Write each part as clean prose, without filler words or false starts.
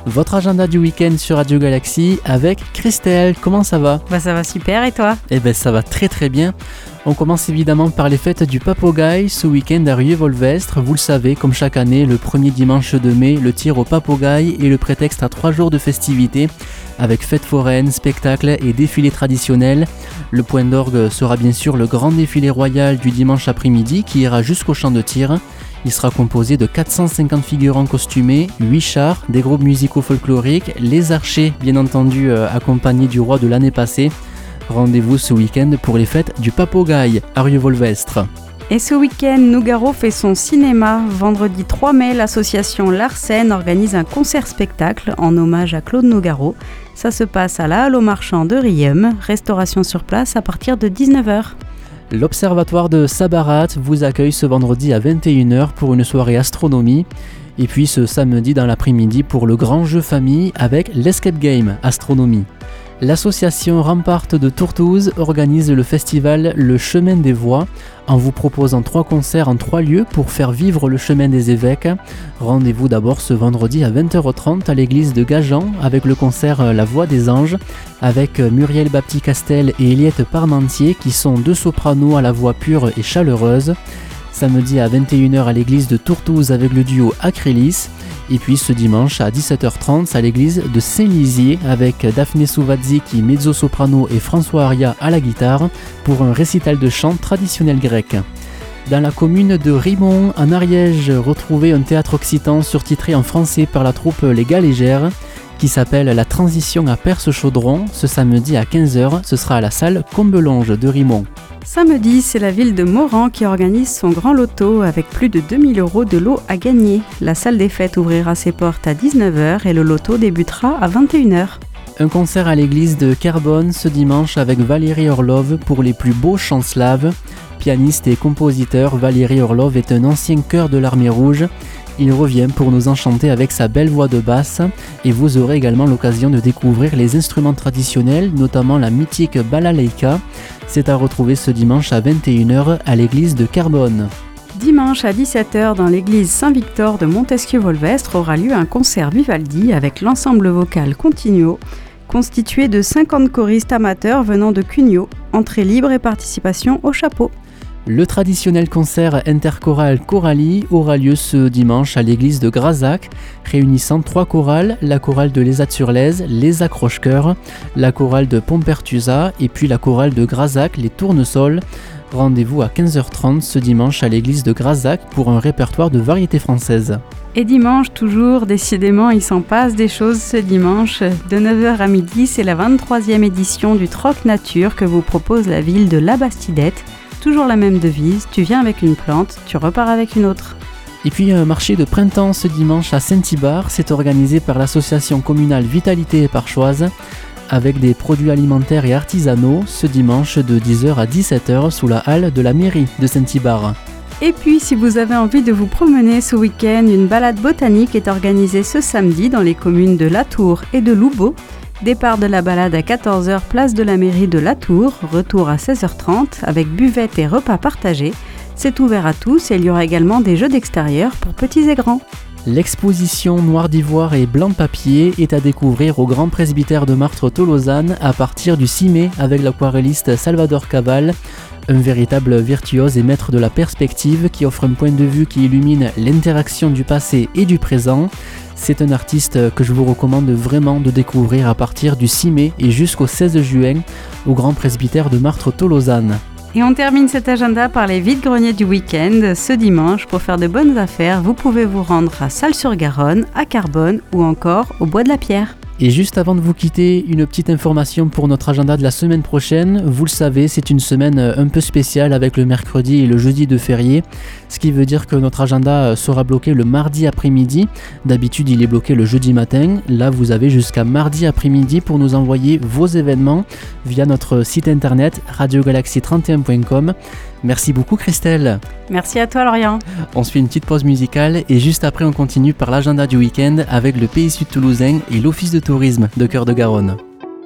Votre agenda du week-end sur Radio Galaxy avec Christelle. Comment ça va ? Ça va super, et toi ? Ça va très très bien. On commence évidemment par les fêtes du Papogaille ce week-end à Rieux-Volvestre. Vous le savez, comme chaque année, le premier dimanche de mai, le tir au Papogaille est le prétexte à 3 jours de festivités avec fêtes foraines, spectacles et défilés traditionnels. Le point d'orgue sera bien sûr le grand défilé royal du dimanche après-midi qui ira jusqu'au champ de tir. Il sera composé de 450 figurants costumés, 8 chars, des groupes musicaux folkloriques, les archers bien entendu accompagnés du roi de l'année passée. Rendez-vous ce week-end pour les fêtes du Papogaille à Rieux-Volvestre. Et ce week-end, Nougaro fait son cinéma. Vendredi 3 mai, l'association Larsen organise un concert-spectacle en hommage à Claude Nougaro. Ça se passe à la Halle aux Marchands de Riem, restauration sur place à partir de 19h. L'Observatoire de Sabarat vous accueille ce vendredi à 21h pour une soirée astronomie. Et puis ce samedi dans l'après-midi pour le grand jeu famille avec l'Escape Game Astronomie. L'association Rampart de Tourtouze organise le festival Le Chemin des Voix en vous proposant 3 concerts en 3 lieux pour faire vivre le chemin des évêques. Rendez-vous d'abord ce vendredi à 20h30 à l'église de Gajan avec le concert La Voix des Anges avec Muriel Bapti-Castel et Eliette Parmentier qui sont 2 sopranos à la voix pure et chaleureuse. Samedi à 21h à l'église de Tourtouze avec le duo Acrylis. Et puis ce dimanche à 17h30 à l'église de Saint-Lizier avec Daphné Souvazzi mezzo-soprano et François Aria à la guitare pour un récital de chant traditionnel grec. Dans la commune de Rimont, en Ariège, retrouvez un théâtre occitan surtitré en français par la troupe Les Galégères qui s'appelle La Transition à Perce-Chaudron. Ce samedi à 15h, ce sera à la salle Combelonge de Rimont. Samedi, c'est la ville de Moran qui organise son grand loto avec plus de 2000 € de lot à gagner. La salle des fêtes ouvrira ses portes à 19h et le loto débutera à 21h. Un concert à l'église de Carbone ce dimanche avec Valérie Orlov pour les plus beaux chants slaves. Pianiste et compositeur, Valérie Orlov est un ancien chœur de l'Armée Rouge. Il revient pour nous enchanter avec sa belle voix de basse et vous aurez également l'occasion de découvrir les instruments traditionnels, notamment la mythique balalaïka. C'est à retrouver ce dimanche à 21h à l'église de Carbone. Dimanche à 17h dans l'église Saint-Victor de Montesquieu-Volvestre aura lieu un concert Vivaldi avec l'ensemble vocal Continuo, constitué de 50 choristes amateurs venant de Cugno. Entrée libre et participation au chapeau. Le traditionnel concert interchoral Chorali aura lieu ce dimanche à l'église de Grazac, réunissant 3 chorales, la chorale de l'Ezat-sur-Lèze, les Accroche-Cœurs, la chorale de Pompertusa et puis la chorale de Grazac, les Tournesols. Rendez-vous à 15h30 ce dimanche à l'église de Grazac pour un répertoire de variétés françaises. Et dimanche, toujours, décidément, il s'en passe des choses ce dimanche. De 9h à midi, c'est la 23e édition du Troc Nature que vous propose la ville de La Bastidette. Toujours la même devise, tu viens avec une plante, tu repars avec une autre. Et puis un marché de printemps ce dimanche à Saint-Ibar, c'est organisé par l'association communale Vitalité Éparchoise avec des produits alimentaires et artisanaux ce dimanche de 10h à 17h sous la halle de la mairie de Saint-Ibar. Et puis si vous avez envie de vous promener ce week-end, une balade botanique est organisée ce samedi dans les communes de Latour et de Loubeau. Départ de la balade à 14h, place de la mairie de Latour, retour à 16h30 avec buvette et repas partagés. C'est ouvert à tous et il y aura également des jeux d'extérieur pour petits et grands. L'exposition Noir d'ivoire et blanc de papier est à découvrir au Grand Presbytère de Martre-Tolosane à partir du 6 mai avec l'aquarelliste Salvador Cabal, un véritable virtuose et maître de la perspective qui offre un point de vue qui illumine l'interaction du passé et du présent. C'est un artiste que je vous recommande vraiment de découvrir à partir du 6 mai et jusqu'au 16 juin au Grand Presbytère de Martre-Tolosane. Et on termine cet agenda par les vides-greniers du week-end. Ce dimanche, pour faire de bonnes affaires, vous pouvez vous rendre à Salles-sur-Garonne, à Carbone ou encore au Bois de la Pierre. Et juste avant de vous quitter, une petite information pour notre agenda de la semaine prochaine. Vous le savez, c'est une semaine un peu spéciale avec le mercredi et le jeudi de férié, ce qui veut dire que notre agenda sera bloqué le mardi après-midi. D'habitude, il est bloqué le jeudi matin. Là, vous avez jusqu'à mardi après-midi pour nous envoyer vos événements via notre site internet radiogalaxy31.com. Merci beaucoup Christelle. Merci à toi Lorient. On se fait une petite pause musicale et juste après on continue par l'agenda du week-end avec le Pays Sud Toulousain et l'Office de tourisme de Cœur de Garonne.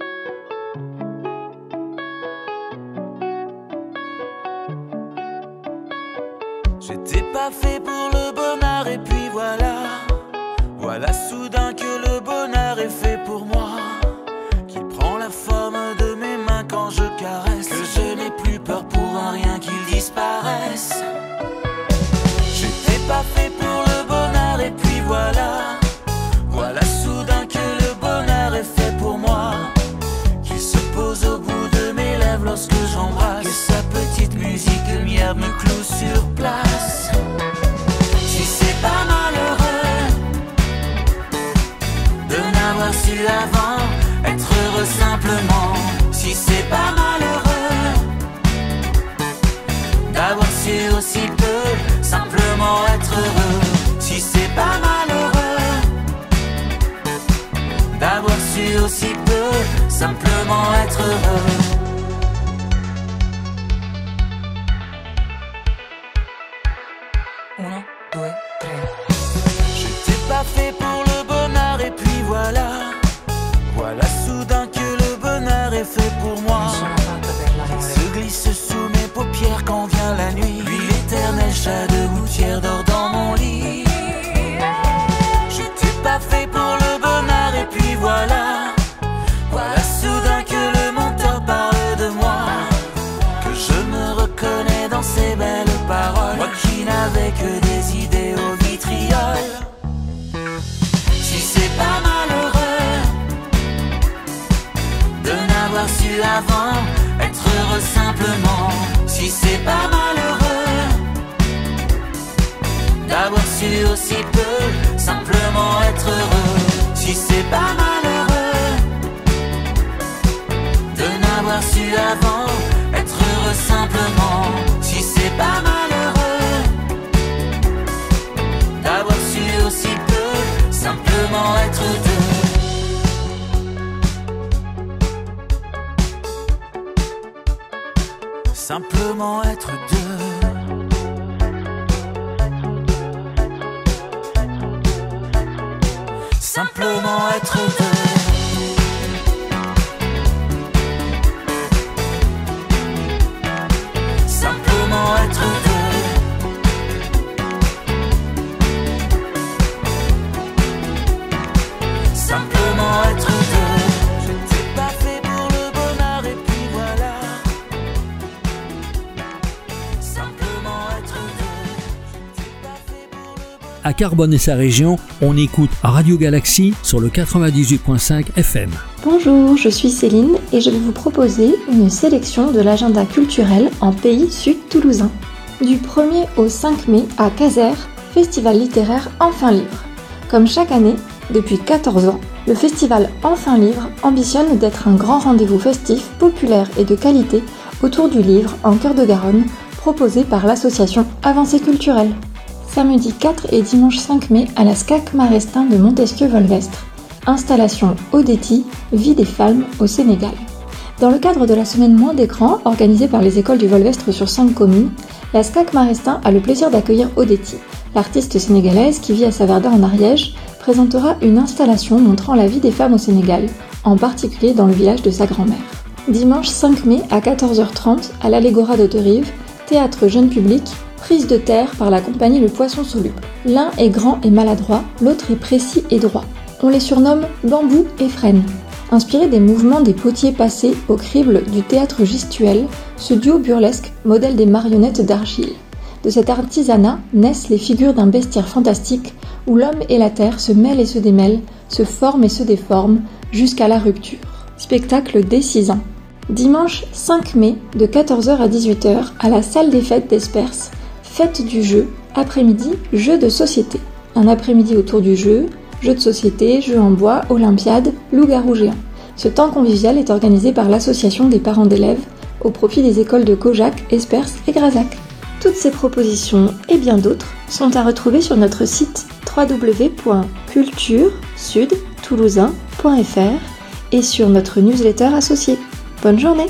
J'étais pas fait pour le bonheur et puis voilà soudain que le bonheur disparaissent. J'étais pas fait pour le bonheur et puis voilà. Voilà soudain que le bonheur est fait pour moi. Qu'il se pose au bout de mes lèvres lorsque j'embrasse. Que sa petite musique lumière me cloue sur place. Si c'est pas malheureux de n'avoir su avant être heureux simplement. Si c'est pas malheureux d'avoir su aussi peu simplement être heureux. Si c'est pas malheureux d'avoir su aussi peu simplement être heureux. Uno, due, tre. J'étais pas fait pour le bonheur et puis voilà. Voilà soudain que le bonheur est fait pour moi. Il se glisse sous mes paupières quand vient la nuit. Puis l'éternel chat de gouttière dort dans mon lit. J'étais pas fait pour le bonheur et puis voilà. Voilà soudain que le menteur parle de moi. Que je me reconnais dans ces belles paroles. Moi qui n'avais que des idées au vitriol. Si c'est pas malheureux de n'avoir su avant être heureux simplement. Si c'est pas malheureux d'avoir su aussi peu simplement être heureux. Si c'est pas malheureux de n'avoir su avant être heureux simplement. Si c'est pas malheureux d'avoir su aussi peu simplement être deux. Simplement être deux. Simplement être deux. Simplement être deux. Simplement être deux. J'étais pas fait pour le bonheur et puis voilà. À Carbone et sa région, on écoute Radio Galaxie sur le 98.5 FM. Bonjour, je suis Céline et je vais vous proposer une sélection de l'agenda culturel en pays sud toulousain. Du 1er au 5 mai à Casères, festival littéraire Enfin Livre. Comme chaque année, depuis 14 ans, le festival Enfin Livre ambitionne d'être un grand rendez-vous festif, populaire et de qualité autour du livre en cœur de Garonne, proposé par l'association Avancée Culturelle. Samedi 4 et dimanche 5 mai à la SCAC Marestin de Montesquieu-Volvestre. Installation Odeti, vie des femmes au Sénégal. Dans le cadre de la semaine moins d'écran, organisée par les écoles du Volvestre sur 5 communes, la SCAC Marestin a le plaisir d'accueillir Odeti. L'artiste sénégalaise qui vit à Saverdin en Ariège présentera une installation montrant la vie des femmes au Sénégal, en particulier dans le village de sa grand-mère. Dimanche 5 mai à 14h30 à l'Allégora d'Haute-Rive, théâtre jeune public, prise de terre par la compagnie Le Poisson Soluble. L'un est grand et maladroit, l'autre est précis et droit. On les surnomme Bambou et Frêne. Inspiré des mouvements des potiers passés au crible du théâtre gestuel, ce duo burlesque modèle des marionnettes d'argile. De cet artisanat naissent les figures d'un bestiaire fantastique où l'homme et la terre se mêlent et se démêlent, se forment et se déforment, jusqu'à la rupture. Spectacle dès 6 ans. Dimanche 5 mai, de 14h à 18h, à la salle des fêtes d'Espers, fête du jeu, après-midi, jeu de société. Un après-midi autour du jeu, jeux de société, jeux en bois, olympiade, loup-garou géant. Ce temps convivial est organisé par l'association des parents d'élèves au profit des écoles de Caujac, Espers et Grazac. Toutes ces propositions et bien d'autres sont à retrouver sur notre site www.culturesudtoulousain.fr et sur notre newsletter associée. Bonne journée!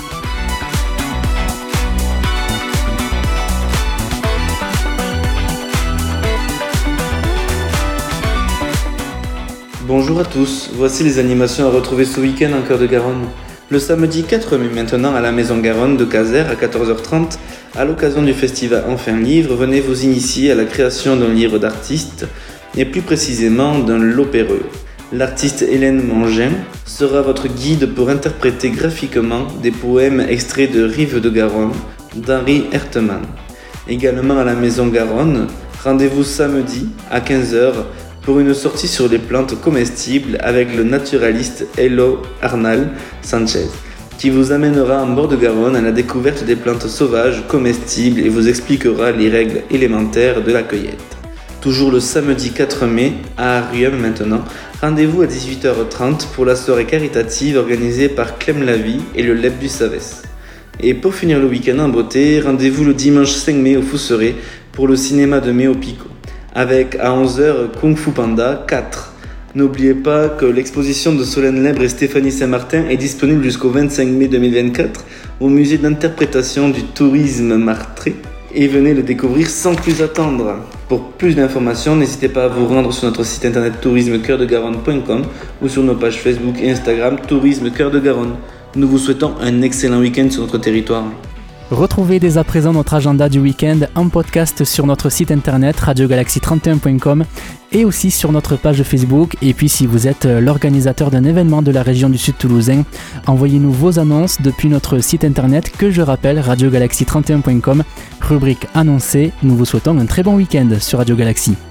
Bonjour à tous, voici les animations à retrouver ce week-end en cœur de Garonne. Le samedi 4 mai maintenant à la Maison Garonne de Casères à 14h30, à l'occasion du festival Enfin Livre, venez vous initier à la création d'un livre d'artiste et plus précisément d'un lopéreux. L'artiste Hélène Mangin sera votre guide pour interpréter graphiquement des poèmes extraits de Rives de Garonne d'Henri Hertemann. Également à la Maison Garonne, rendez-vous samedi à 15h pour une sortie sur les plantes comestibles avec le naturaliste Elo Arnal Sanchez, qui vous amènera en bord de Garonne à la découverte des plantes sauvages comestibles et vous expliquera les règles élémentaires de la cueillette. Toujours le samedi 4 mai, à Arrium maintenant, rendez-vous à 18h30 pour la soirée caritative organisée par Clem Lavie et le LEP du Savès. Et pour finir le week-end en beauté, rendez-vous le dimanche 5 mai au Fousseret pour le cinéma de Méo Pico, avec à 11h Kung Fu Panda 4. N'oubliez pas que l'exposition de Solène Lèbre et Stéphanie Saint-Martin est disponible jusqu'au 25 mai 2024 au musée d'interprétation du tourisme Martré et venez le découvrir sans plus attendre. Pour plus d'informations, n'hésitez pas à vous rendre sur notre site internet tourismecoeurdegaronne.com ou sur nos pages Facebook et Instagram Tourisme Cœur de Garonne. Nous vous souhaitons un excellent week-end sur notre territoire. Retrouvez dès à présent notre agenda du week-end en podcast sur notre site internet radiogalaxie31.com et aussi sur notre page Facebook. Et puis si vous êtes l'organisateur d'un événement de la région du Sud Toulousain, envoyez-nous vos annonces depuis notre site internet que je rappelle radiogalaxie31.com, rubrique annoncée. Nous vous souhaitons un très bon week-end sur Radio Galaxie.